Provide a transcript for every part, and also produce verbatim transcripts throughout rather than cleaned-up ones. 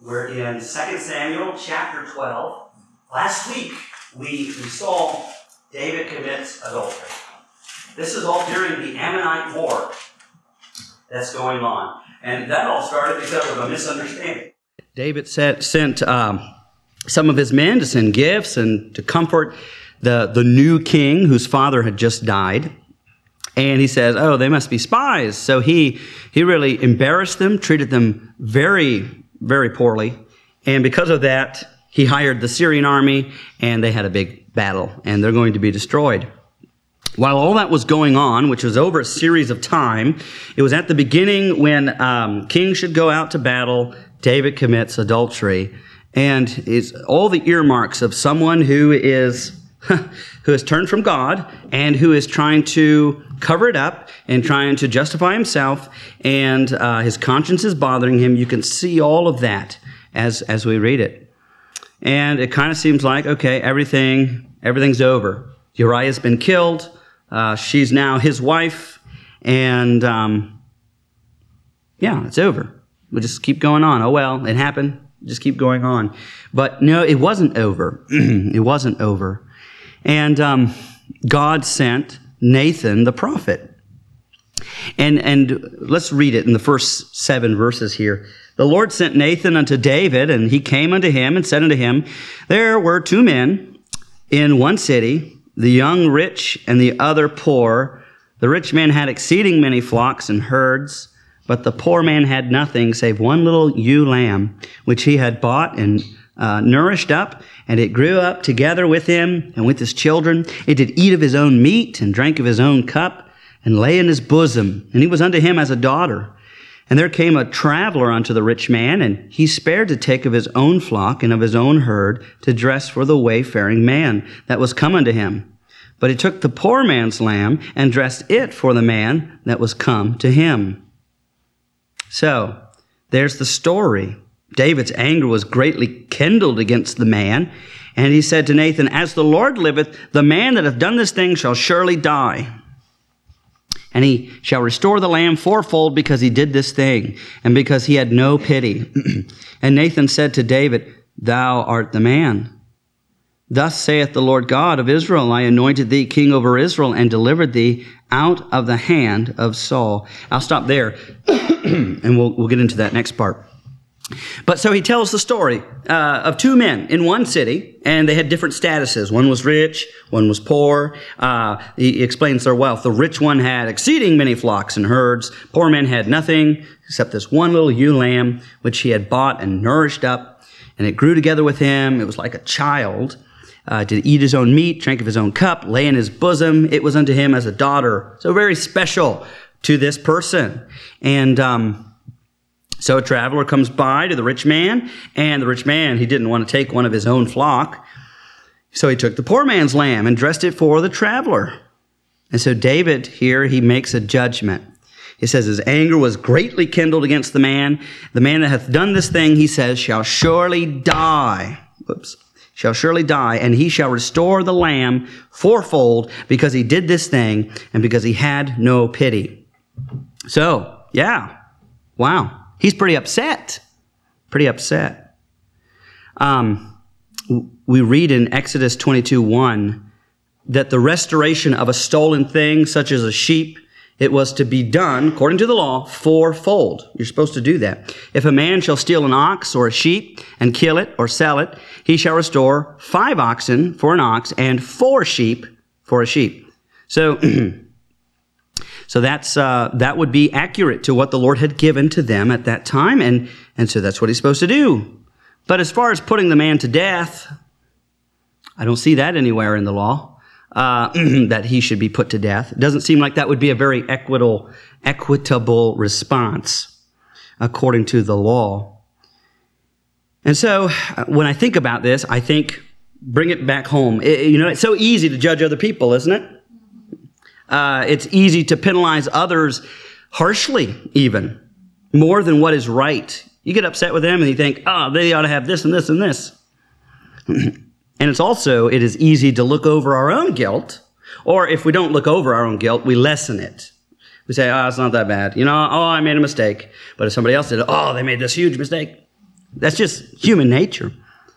We're in Second Samuel chapter twelve. Last week, we, we saw David commits adultery. This is all during the Ammonite war that's going on. And that all started because of a misunderstanding. David sent, sent um, some of his men to send gifts and to comfort the, the new king whose father had just died. And he says, oh, they must be spies. So he he really embarrassed them, treated them very, very poorly. And because of that, he hired the Syrian army, and they had a big battle, and they're going to be destroyed. While all that was going on, which was over a series of time, it was at the beginning when um, kings should go out to battle, David commits adultery. And it's all the earmarks of someone who is who has turned from God and who is trying to cover it up and trying to justify himself, and uh, his conscience is bothering him. You can see all of that as as we read it. And it kind of seems like, okay, everything everything's over. Uriah's been killed. Uh, she's now his wife. And um, yeah, it's over. We'll just keep going on. Oh, well, it happened. Just keep going on. But no, it wasn't over. It wasn't over. And um, God sent Nathan the prophet. And and let's read it in the first seven verses here. The Lord sent Nathan unto David, and he came unto him and said unto him, there were two men in one city, the young rich and the other poor. The rich man had exceeding many flocks and herds, but the poor man had nothing save one little ewe lamb, which he had bought and uh, nourished up, and it grew up together with him and with his children. It did eat of his own meat and drank of his own cup, and lay in his bosom, and he was unto him as a daughter. And there came a traveler unto the rich man, and he spared to take of his own flock and of his own herd to dress for the wayfaring man that was come unto him. But he took the poor man's lamb and dressed it for the man that was come to him. So, there's the story. David's anger was greatly kindled against the man, and he said to Nathan, as the Lord liveth, the man that hath done this thing shall surely die. And he shall restore the lamb fourfold because he did this thing, and because he had no pity. And Nathan said to David, thou art the man. Thus saith the Lord God of Israel, I anointed thee king over Israel and delivered thee out of the hand of Saul. I'll stop there, and we'll, we'll get into that next part. But so he tells the story uh, of two men in one city, and they had different statuses. One was rich, one was poor. Uh, he explains their wealth. The rich one had exceeding many flocks and herds. Poor man had nothing except this one little ewe lamb, which he had bought and nourished up, and it grew together with him. It was like a child. Uh, did eat his own meat, drank of his own cup, lay in his bosom. It was unto him as a daughter. So very special to this person. And um So a traveler comes by to the rich man, and the rich man, he didn't want to take one of his own flock. So he took the poor man's lamb and dressed it for the traveler. And so David here, he makes a judgment. He says his anger was greatly kindled against the man. The man that hath done this thing, he says, shall surely die. Whoops. Shall surely die, and he shall restore the lamb fourfold because he did this thing and because he had no pity. So, yeah. Wow. He's pretty upset, pretty upset. Um, we read in Exodus twenty-two one that the restoration of a stolen thing, such as a sheep, it was to be done, according to the law, fourfold. You're supposed to do that. If a man shall steal an ox or a sheep and kill it or sell it, he shall restore five oxen for an ox and four sheep for a sheep. So... So that's uh, that would be accurate to what the Lord had given to them at that time, and, and so that's what he's supposed to do. But as far as putting the man to death, I don't see that anywhere in the law, uh, that he should be put to death. It doesn't seem like that would be a very equitable, equitable response according to the law. And so when I think about this, I think, bring it back home. It, you know, it's so easy to judge other people, isn't it? Uh, it's easy to penalize others harshly, even, more than what is right. You get upset with them and you think, oh, they ought to have this and this and this. And it's also, it is easy to look over our own guilt, or if we don't look over our own guilt, we lessen it. We say, oh, it's not that bad. You know, oh, I made a mistake. But if somebody else did it, oh, they made this huge mistake. That's just human nature.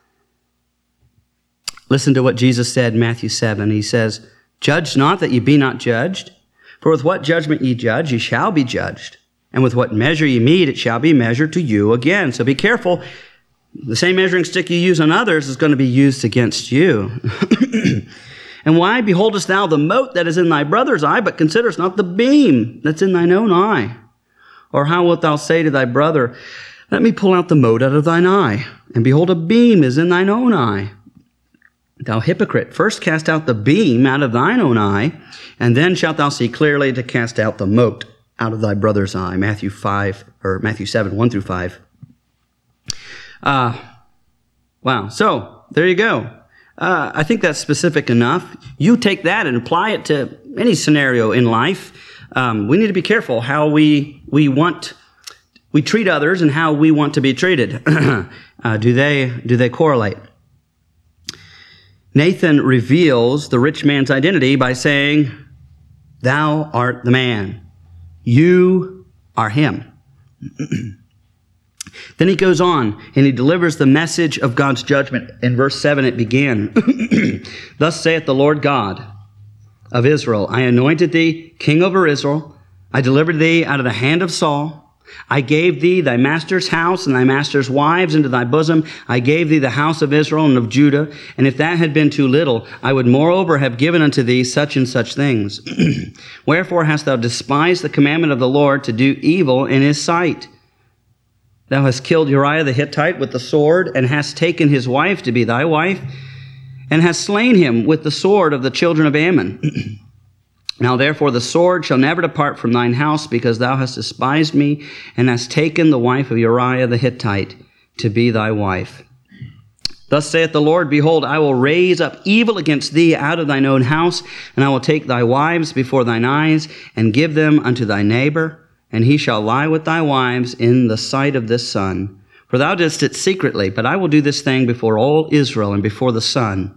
Listen to what Jesus said in Matthew seven. He says, "Judge not that ye be not judged. For with what judgment ye judge, ye shall be judged. And with what measure ye mete, it shall be measured to you again." So be careful. The same measuring stick you use on others is going to be used against you. "And why beholdest thou the mote that is in thy brother's eye, but considerest not the beam that's in thine own eye? Or how wilt thou say to thy brother, Let me pull out the mote out of thine eye, and behold, a beam is in thine own eye? Thou hypocrite, first cast out the beam out of thine own eye, and then shalt thou see clearly to cast out the mote out of thy brother's eye." Matthew five, or Matthew seven, one through five. Uh, wow. So, there you go. Uh, I think that's specific enough. You take that and apply it to any scenario in life. Um, we need to be careful how we we want we treat others and how we want to be treated. uh, do they do they correlate? Nathan reveals the rich man's identity by saying, "Thou art the man. You are him." Then he goes on and he delivers the message of God's judgment. In verse seven it began, "Thus saith the Lord God of Israel, I anointed thee king over Israel. I delivered thee out of the hand of Saul. I gave thee thy master's house and thy master's wives into thy bosom. I gave thee the house of Israel and of Judah. And if that had been too little, I would moreover have given unto thee such and such things. Wherefore hast thou despised the commandment of the Lord to do evil in his sight? Thou hast killed Uriah the Hittite with the sword, and hast taken his wife to be thy wife, and hast slain him with the sword of the children of Ammon. Now therefore the sword shall never depart from thine house, because thou hast despised me, and hast taken the wife of Uriah the Hittite to be thy wife. Thus saith the Lord, Behold, I will raise up evil against thee out of thine own house, and I will take thy wives before thine eyes, and give them unto thy neighbor, and he shall lie with thy wives in the sight of this sun. For thou didst it secretly, but I will do this thing before all Israel and before the sun."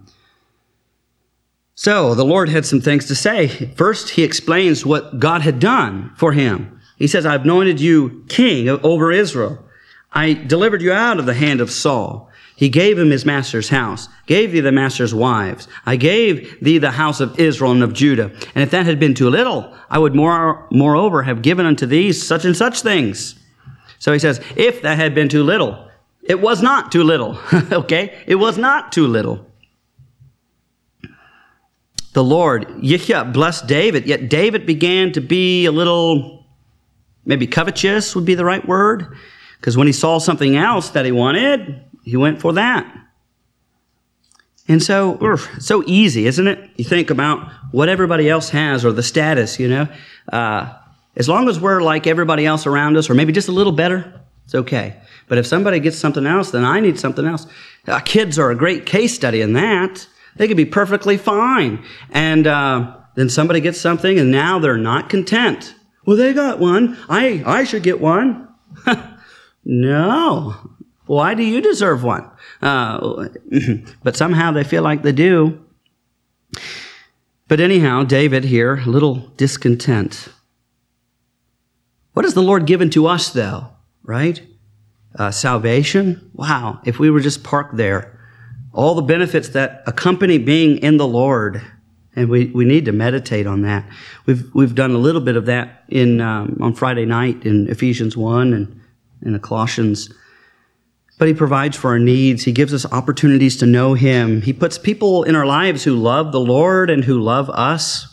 So the Lord had some things to say. First, he explains what God had done for him. He says, "I've anointed you king over Israel. I delivered you out of the hand of Saul. He gave him his master's house, gave thee the master's wives. I gave thee the house of Israel and of Judah. And if that had been too little, I would more, moreover have given unto thee such and such things." So he says, if that had been too little, it was not too little. Okay? It was not too little. The Lord, Yihya, blessed David, yet David began to be a little, maybe covetous would be the right word, because when he saw something else that he wanted, he went for that. And so, it's so easy, isn't it? You think about what everybody else has or the status, you know. Uh, as long as we're like everybody else around us, or maybe just a little better, it's okay. But if somebody gets something else, then I need something else. Uh, kids are a great case study in that. They could be perfectly fine. And uh, then somebody gets something, and now they're not content. Well, they got one. I, I should get one. No. Why do you deserve one? Uh, but somehow they feel like they do. But anyhow, David here, a little discontent. What has the Lord given to us, though? Right? Uh, salvation? Wow, if we were just parked there. All the benefits that accompany being in the Lord. And we, we need to meditate on that. We've we've done a little bit of that in um, on Friday night in Ephesians one and in Colossians. But he provides for our needs. He gives us opportunities to know him. He puts people in our lives who love the Lord and who love us.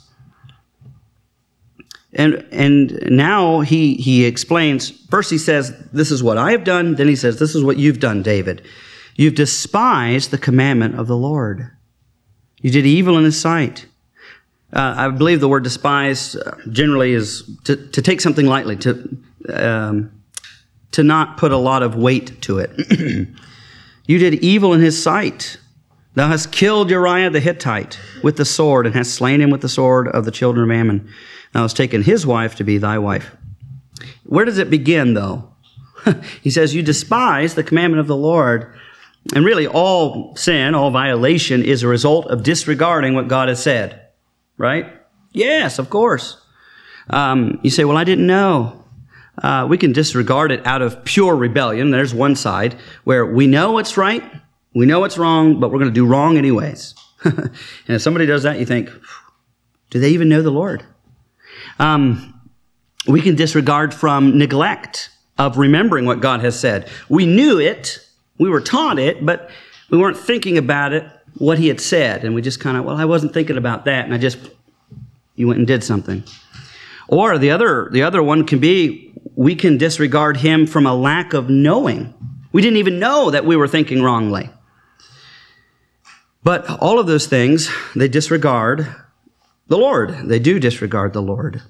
And and now he he explains, first he says, this is what I have done. Then he says, this is what you've done, David. You've despised the commandment of the Lord. You did evil in his sight. Uh, I believe the word despise generally is to, to take something lightly, to um, to not put a lot of weight to it. You did evil in his sight. Thou hast killed Uriah the Hittite with the sword, and hast slain him with the sword of the children of Ammon. Thou hast taken his wife to be thy wife. Where does it begin, though? He says, you despise the commandment of the Lord. And really, all sin, all violation is a result of disregarding what God has said. Right? Yes, of course. Um, you say, well, I didn't know. uh, we can disregard it out of pure rebellion. There's one side where we know what's right, we know what's wrong, but we're going to do wrong anyways. And if somebody does that, you think, do they even know the Lord? Um, we can disregard from neglect of remembering what God has said. We knew it, we were taught it, but we weren't thinking about it, what he had said. And we just kind of, well, I wasn't thinking about that, and I just, you went and did something. Or the other, the other one can be, we can disregard him from a lack of knowing. We didn't even know that we were thinking wrongly. But all of those things, they disregard the Lord. They do disregard the Lord.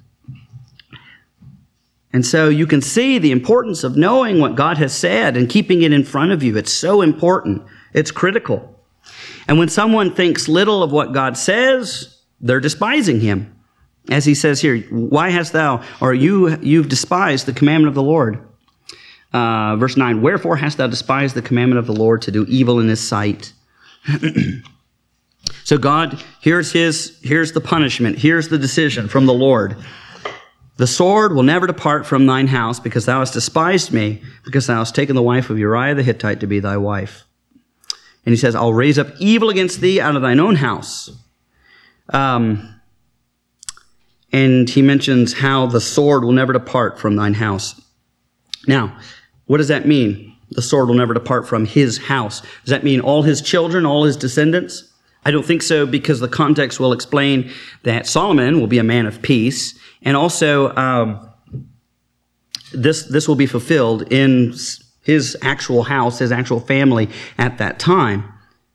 And so you can see the importance of knowing what God has said and keeping it in front of you. It's so important. It's critical. And when someone thinks little of what God says, they're despising him. As he says here, why hast thou, or you, you've despised the commandment of the Lord? Uh, verse nine, wherefore hast thou despised the commandment of the Lord to do evil in his sight? So God, here's his, here's the punishment. Here's the decision from the Lord. The sword will never depart from thine house, because thou hast despised me, because thou hast taken the wife of Uriah the Hittite to be thy wife. And he says, I'll raise up evil against thee out of thine own house. Um, and he mentions how the sword will never depart from thine house. Now, what does that mean? The sword will never depart from his house. Does that mean all his children, all his descendants? I don't think so, because the context will explain that Solomon will be a man of peace. And also, um, this this will be fulfilled in his actual house, his actual family at that time.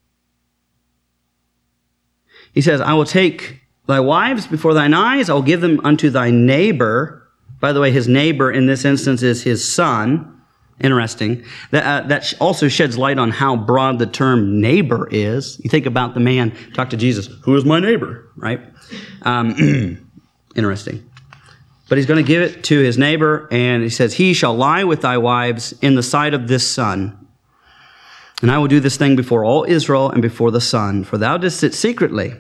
He says, I will take thy wives before thine eyes, I will give them unto thy neighbor. By the way, his neighbor in this instance is his son. Interesting. That, uh, that also sheds light on how broad the term neighbor is. You think about the man, talk to Jesus, who is my neighbor, right? Um, interesting. But he's going to give it to his neighbor, and he says, he shall lie with thy wives in the sight of this sun. And I will do this thing before all Israel and before the sun, for thou didst sit secretly.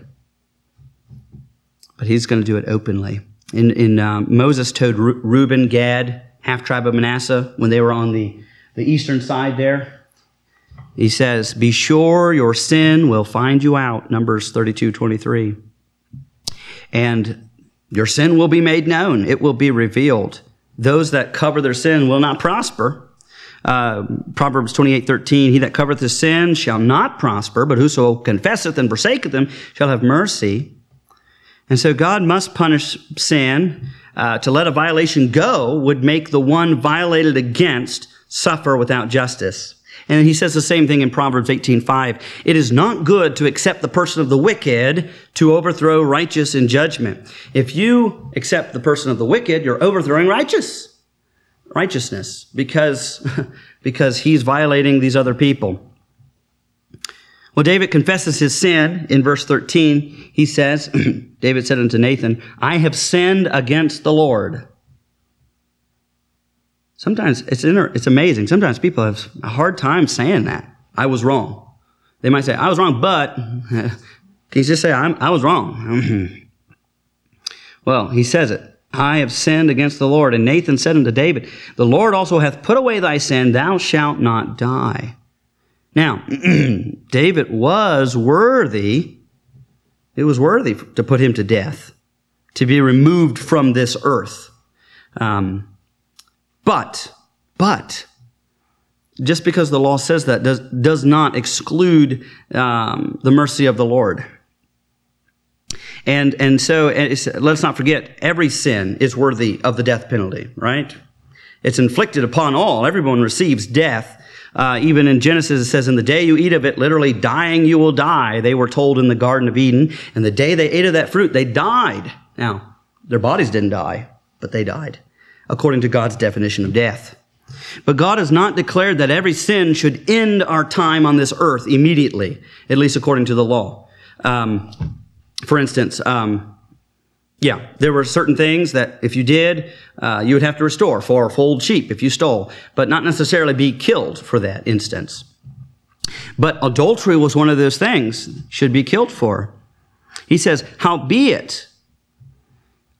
But he's going to do it openly. In, in um, Moses told Re- Reuben, Gad, half tribe of Manasseh, when they were on the, the eastern side there, he says, be sure your sin will find you out, Numbers thirty-two twenty-three. And your sin will be made known. It will be revealed. Those that cover their sin will not prosper. Uh, Proverbs twenty-eight thirteen, he that covereth his sin shall not prosper, but whoso confesseth and forsaketh them shall have mercy. And so God must punish sin. Uh, to let a violation go would make the one violated against suffer without justice. And he says the same thing in Proverbs eighteen five. It is not good to accept the person of the wicked to overthrow righteous in judgment. If you accept the person of the wicked, you're overthrowing righteous, righteousness because, because he's violating these other people. Well, David confesses his sin in verse thirteen. He says, David said unto Nathan, I have sinned against the Lord. Sometimes it's inter- it's amazing. Sometimes people have a hard time saying that. I was wrong. They might say, I was wrong, but can you just say, I'm, I was wrong? Well, he says it. I have sinned against the Lord. And Nathan said unto David, the Lord also hath put away thy sin. Thou shalt not die. Now, David was worthy, it was worthy to put him to death, to be removed from this earth. Um, but, but, just because the law says that does, does not exclude um, the mercy of the Lord. And, and so it's, let's not forget, every sin is worthy of the death penalty, right? It's inflicted upon all. Everyone receives death. Uh, even in Genesis, it says, in the day you eat of it, literally dying you will die. They were told in the Garden of Eden. And the day they ate of that fruit, they died. Now, their bodies didn't die, but they died, according to God's definition of death. But God has not declared that every sin should end our time on this earth immediately, at least according to the law. Um, for instance, um, yeah, there were certain things that if you did, uh, you would have to restore for a foaled sheep if you stole, but not necessarily be killed for that instance. But adultery was one of those things should be killed for. He says, howbeit,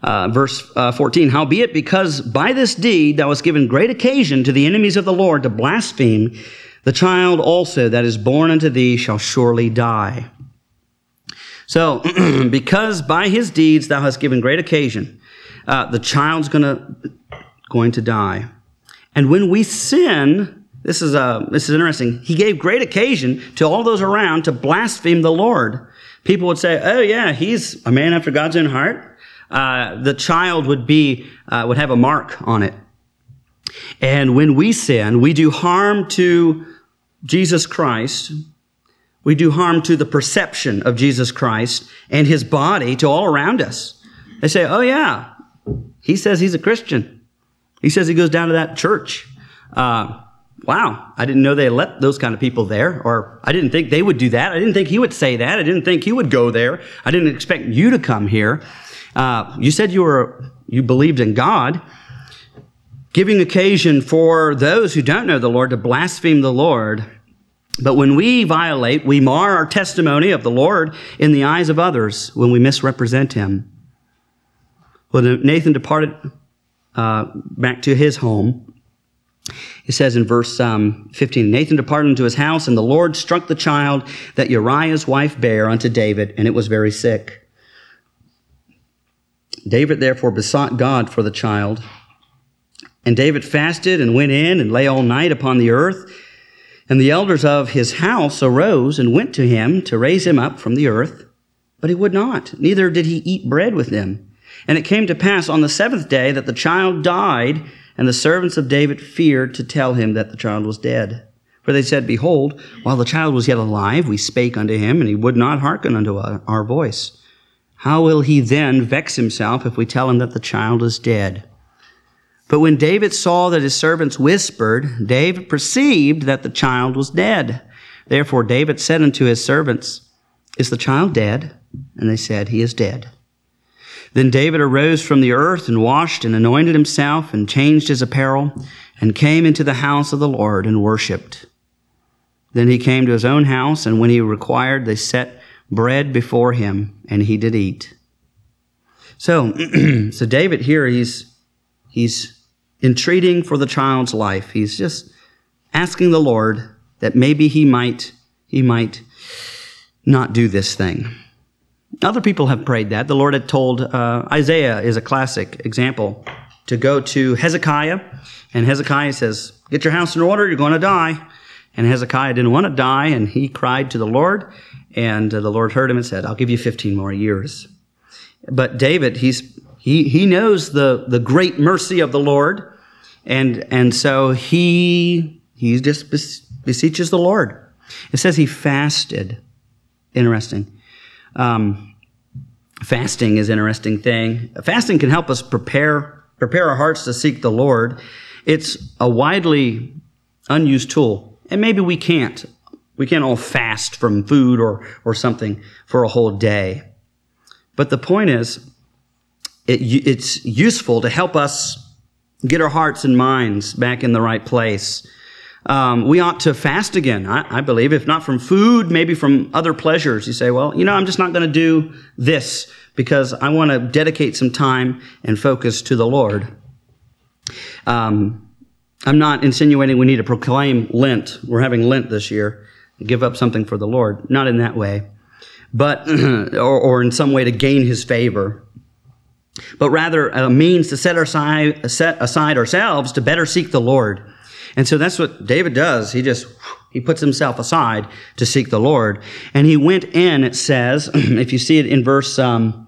Uh, verse uh, fourteen, howbeit, because by this deed thou hast given great occasion to the enemies of the Lord to blaspheme, the child also that is born unto thee shall surely die. So, because by his deeds thou hast given great occasion, uh, the child's gonna going to die. And when we sin, this is uh, this is interesting. He gave great occasion to all those around to blaspheme the Lord. People would say, "Oh yeah, he's a man after God's own heart." Uh, the child would be uh, would have a mark on it. And when we sin, we do harm to Jesus Christ. We do harm to the perception of Jesus Christ and his body to all around us. They say, "Oh yeah, he says he's a Christian. He says he goes down to that church. Uh, wow, I didn't know they let those kind of people there, or I didn't think they would do that. I didn't think he would say that. I didn't think he would go there. I didn't expect you to come here. Uh, you said you were you believed in God," giving occasion for those who don't know the Lord to blaspheme the Lord. But when we violate, we mar our testimony of the Lord in the eyes of others when we misrepresent him. When Nathan departed uh, back to his home, it says in verse um, fifteen, Nathan departed into his house, and the Lord struck the child that Uriah's wife bare unto David, and it was very sick. David therefore besought God for the child. And David fasted and went in and lay all night upon the earth. And the elders of his house arose and went to him to raise him up from the earth. But he would not, neither did he eat bread with them. And it came to pass on the seventh day that the child died, and the servants of David feared to tell him that the child was dead. For they said, Behold, while the child was yet alive, we spake unto him, and he would not hearken unto our voice. How will he then vex himself if we tell him that the child is dead? But when David saw that his servants whispered, David perceived that the child was dead. Therefore David said unto his servants, Is the child dead? And they said, He is dead. Then David arose from the earth and washed and anointed himself and changed his apparel and came into the house of the Lord and worshipped. Then he came to his own house, and when he required, they set bread before him, and he did eat. So, so David here, he's he's entreating for the child's life. He's just asking the Lord that maybe he might he might not do this thing. Other people have prayed that. The Lord had told uh, Isaiah is a classic example to go to Hezekiah, and Hezekiah says, "Get your house in order. You're going to die." And Hezekiah didn't want to die, and he cried to the Lord. And uh, the Lord heard him and said, I'll give you fifteen more years. But David, he's he he knows the, the great mercy of the Lord. And and so he he just beseeches the Lord. It says he fasted. Interesting. Um, fasting is an interesting thing. Fasting can help us prepare prepare our hearts to seek the Lord. It's a widely unused tool. And maybe we can't. We can't all fast from food or, or something for a whole day. But the point is, it, it's useful to help us get our hearts and minds back in the right place. Um, we ought to fast again, I, I believe, if not from food, maybe from other pleasures. You say, well, you know, I'm just not going to do this because I want to dedicate some time and focus to the Lord. Um, I'm not insinuating we need to proclaim Lent. We're having Lent this year. Give up something for the Lord. Not in that way, but or, or in some way to gain his favor, but rather a means to set, our side, set aside ourselves to better seek the Lord. And so that's what David does. He just, he puts himself aside to seek the Lord. And he went in, it says, if you see it in verse um,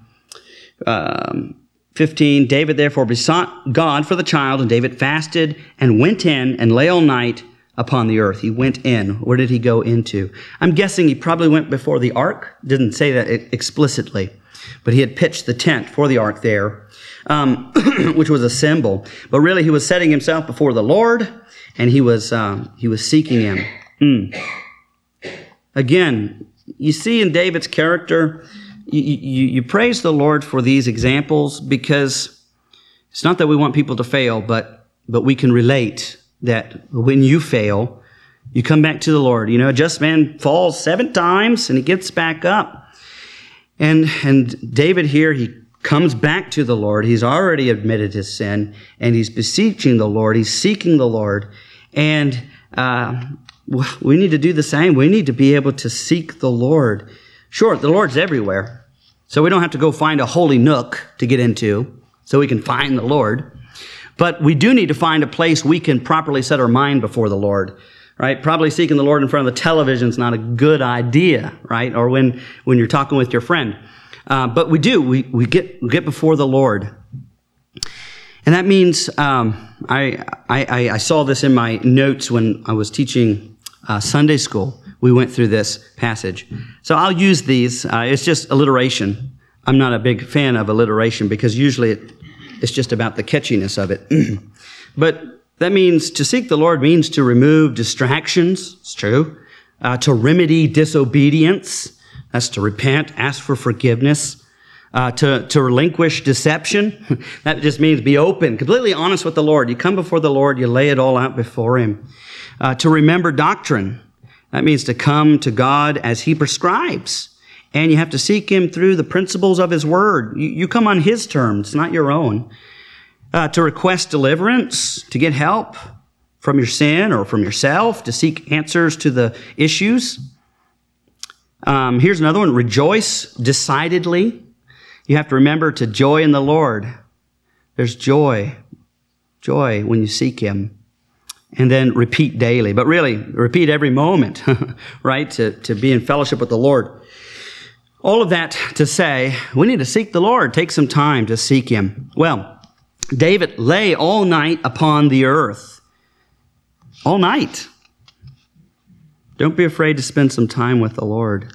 um, fifteen, David therefore besought God for the child, and David fasted and went in and lay all night upon the earth. He went in. Where did he go into? I'm guessing he probably went before the ark. Didn't say that explicitly, but he had pitched the tent for the ark there, um, which was a symbol. But really, he was setting himself before the Lord, and he was um, he was seeking him. Mm. Again, you see in David's character, you, you, you praise the Lord for these examples because it's not that we want people to fail, but but we can relate that when you fail, you come back to the Lord. You know, a just man falls seven times and he gets back up. And and David here, he comes back to the Lord. He's already admitted his sin, and he's beseeching the Lord. He's seeking the Lord. And uh, we need to do the same. We need to be able to seek the Lord. Sure, the Lord's everywhere, so we don't have to go find a holy nook to get into so we can find the Lord. But we do need to find a place we can properly set our mind before the Lord, right? Probably seeking the Lord in front of the television is not a good idea, right? Or when, when you're talking with your friend. Uh, but we do. We, we get we get before the Lord. And that means, um, I, I, I saw this in my notes when I was teaching uh, Sunday school. We went through this passage. So I'll use these. Uh, it's just alliteration. I'm not a big fan of alliteration because usually it, it's just about the catchiness of it. But that means to seek the Lord means to remove distractions. It's true. Uh, to remedy disobedience. That's to repent, ask for forgiveness. Uh, to, to relinquish deception. That just means be open, completely honest with the Lord. You come before the Lord, you lay it all out before him. Uh, to remember doctrine. That means to come to God as he prescribes. And you have to seek him through the principles of his word. You, you come on his terms, not your own. Uh, to request deliverance, to get help from your sin or from yourself, to seek answers to the issues. Um, here's another one, rejoice decidedly. You have to remember to joy in the Lord. There's joy, joy when you seek him. And then repeat daily, but really repeat every moment, right? To, to be in fellowship with the Lord. All of that to say, we need to seek the Lord. Take some time to seek him. Well, David lay all night upon the earth. All night. Don't be afraid to spend some time with the Lord.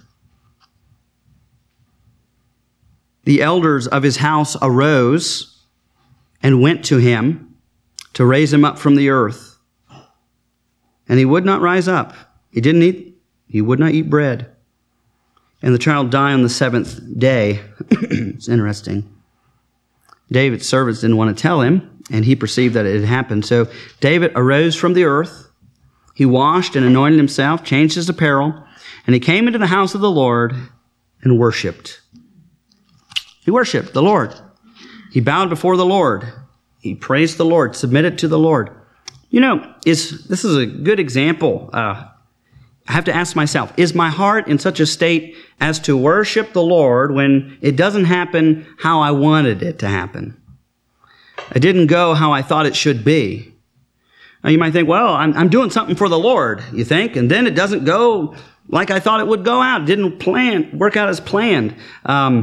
The elders of his house arose and went to him to raise him up from the earth. And he would not rise up. He didn't eat, he would not eat bread. And the child died on the seventh day. It's interesting. David's servants didn't want to tell him, and he perceived that it had happened. So David arose from the earth. He washed and anointed himself, changed his apparel, and he came into the house of the Lord and worshiped. He worshiped the Lord. He bowed before the Lord. He praised the Lord, submitted to the Lord. You know, is this is a good example. Uh, I have to ask myself, is my heart in such a state as to worship the Lord when it doesn't happen how I wanted it to happen? It didn't go how I thought it should be. Now you might think, well, I'm, I'm doing something for the Lord, you think, and then it doesn't go like I thought it would go out. It didn't plan, work out as planned. Um,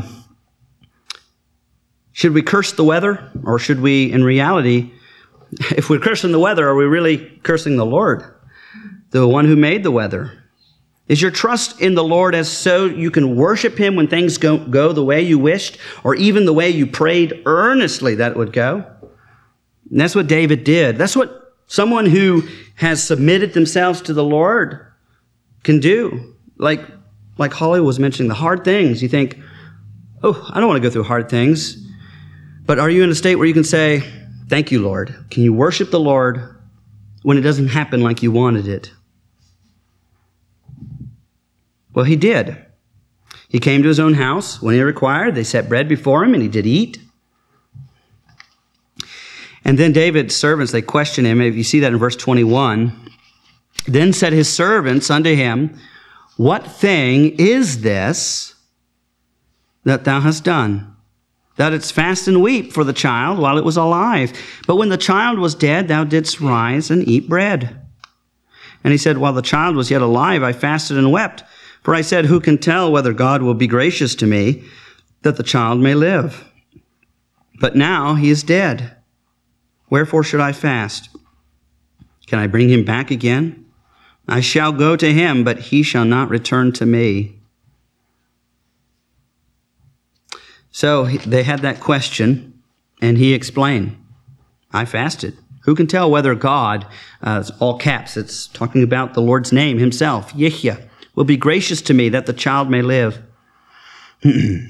should we curse the weather, or should we, in reality, if we're cursing the weather, are we really cursing the Lord, the one who made the weather? Is your trust in the Lord as so you can worship him when things go, go the way you wished, or even the way you prayed earnestly that it would go? And that's what David did. That's what someone who has submitted themselves to the Lord can do. Like, like Holly was mentioning, the hard things. You think, oh, I don't want to go through hard things. But are you in a state where you can say, thank you, Lord? Can you worship the Lord when it doesn't happen like you wanted it? Well, he did. He came to his own house when he required. They set bread before him, and he did eat. And then David's servants, they question him. If you see that in verse twenty-one, then said his servants unto him, what thing is this that thou hast done? Thou didst fast and weep for the child while it was alive. But when the child was dead, thou didst rise and eat bread. And he said, while the child was yet alive, I fasted and wept. For I said, who can tell whether God will be gracious to me, that the child may live? But now he is dead. Wherefore should I fast? Can I bring him back again? I shall go to him, but he shall not return to me. So they had that question, and he explained, I fasted. Who can tell whether God, uh, all caps, it's talking about the Lord's name himself, Yihya, will be gracious to me that the child may live. The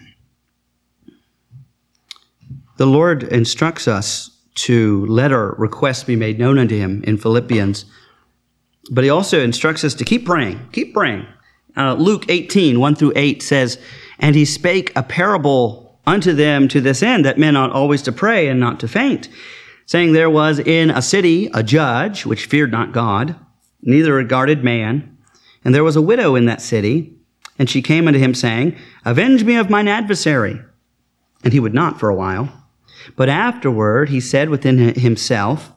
Lord instructs us to let our requests be made known unto him in Philippians. But he also instructs us to keep praying, keep praying. Uh, Luke eighteen, one through eight says, and he spake a parable unto them to this end, that men ought always to pray and not to faint, saying, there was in a city a judge, which feared not God, neither regarded man. And there was a widow in that city, and she came unto him, saying, avenge me of mine adversary. And he would not for a while. But afterward he said within himself,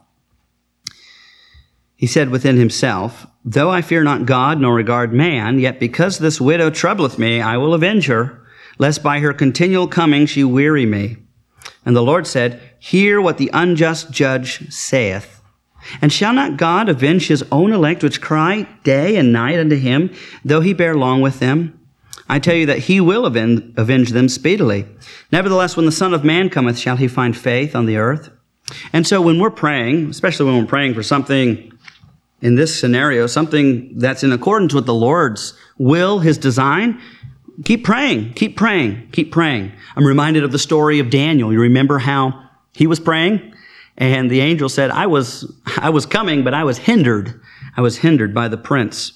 he said within himself, though I fear not God, nor regard man, yet because this widow troubleth me, I will avenge her, lest by her continual coming she weary me. And the Lord said, hear what the unjust judge saith. And shall not God avenge his own elect, which cry day and night unto him, though he bear long with them? I tell you that he will avenge, avenge them speedily. Nevertheless, when the Son of Man cometh, shall he find faith on the earth? And so when we're praying, especially when we're praying for something in this scenario, something that's in accordance with the Lord's will, his design, keep praying, keep praying, keep praying. I'm reminded of the story of Daniel. You remember how he was praying? And the angel said, I was, I was coming, but I was hindered. I was hindered by the prince.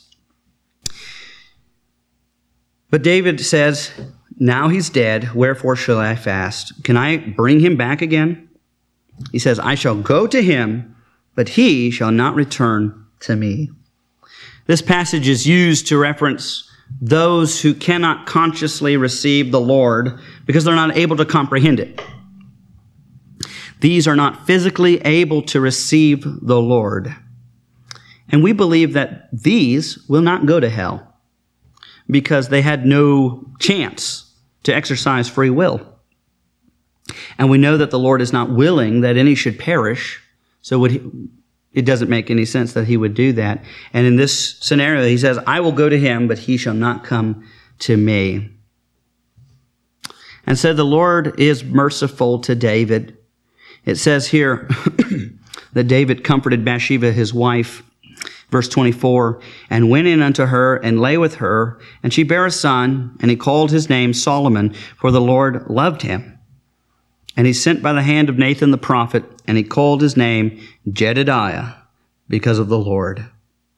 But David says, now he's dead, wherefore shall I fast? Can I bring him back again? He says, I shall go to him, but he shall not return to me. This passage is used to reference those who cannot consciously receive the Lord because they're not able to comprehend it. These are not physically able to receive the Lord. And we believe that these will not go to hell because they had no chance to exercise free will. And we know that the Lord is not willing that any should perish, so would he, it doesn't make any sense that he would do that. And in this scenario, he says, I will go to him, but he shall not come to me. And so the Lord is merciful to David. It says here that David comforted Bathsheba, his wife, verse twenty-four, and went in unto her and lay with her, and she bare a son, and he called his name Solomon, for the Lord loved him. And he sent by the hand of Nathan the prophet, and he called his name Jedediah, because of the Lord.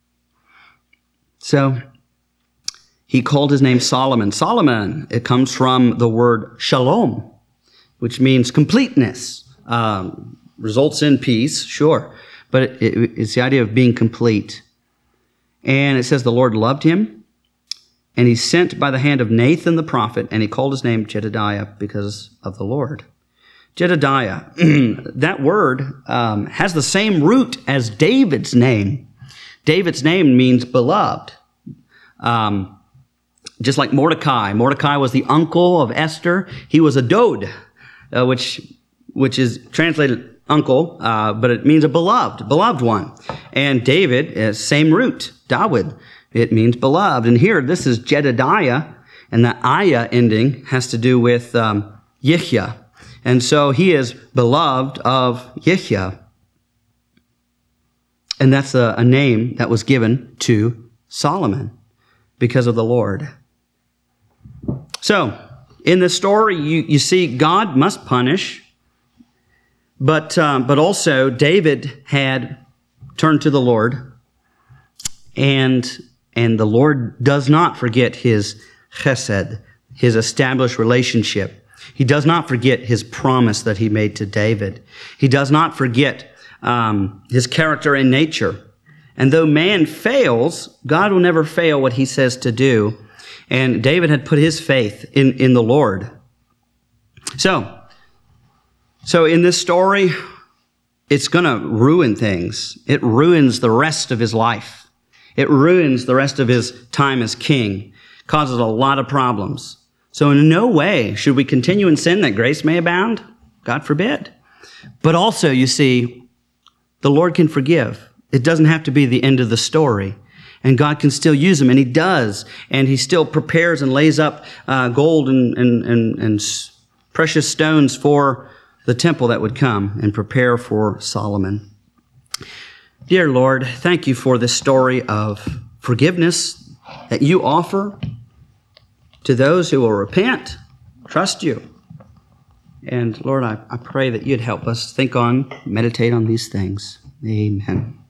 So he called his name Solomon. Solomon, it comes from the word shalom, which means completeness. Um, results in peace, sure, but it, it, it's the idea of being complete. And it says the Lord loved him, and he sent by the hand of Nathan the prophet, and he called his name Jedediah because of the Lord. Jedediah, that word um, has the same root as David's name. David's name means beloved. Um, just like Mordecai. Mordecai was the uncle of Esther. He was a dode, uh, which... which is translated uncle, uh, but it means a beloved, beloved one. And David, uh, same root, Dawid, it means beloved. And here, this is Jedediah, and the ayah ending has to do with um, Yihya. And so he is beloved of Yihya. And that's a, a name that was given to Solomon because of the Lord. So, in this story, you, you see God must punish. But um, but also David had turned to the Lord, and and the Lord does not forget his chesed, his established relationship. He does not forget his promise that he made to David. He does not forget um, his character and nature. And though man fails, God will never fail what he says to do. And David had put his faith in, in the Lord. So. So in this story, it's going to ruin things. It ruins the rest of his life. It ruins the rest of his time as king. Causes a lot of problems. So in no way should we continue in sin that grace may abound. God forbid. But also, you see, the Lord can forgive. It doesn't have to be the end of the story. And God can still use him, and he does. And he still prepares and lays up uh, gold and, and, and, and precious stones for the temple that would come and prepare for Solomon. Dear Lord, thank you for this story of forgiveness that you offer to those who will repent, trust you. And Lord, I, I pray that you'd help us think on, meditate on these things. Amen.